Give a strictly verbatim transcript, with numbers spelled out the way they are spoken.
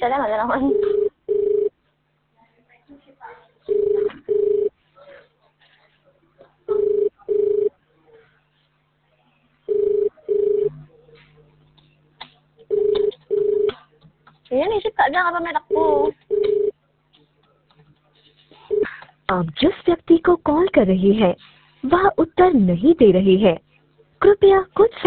Salamat na naman. Yan, isip ka dyan kapag may takbo. आप जिस व्यक्ति को कॉल कर रही हैं वह उत्तर नहीं दे रही है, कृपया कुछ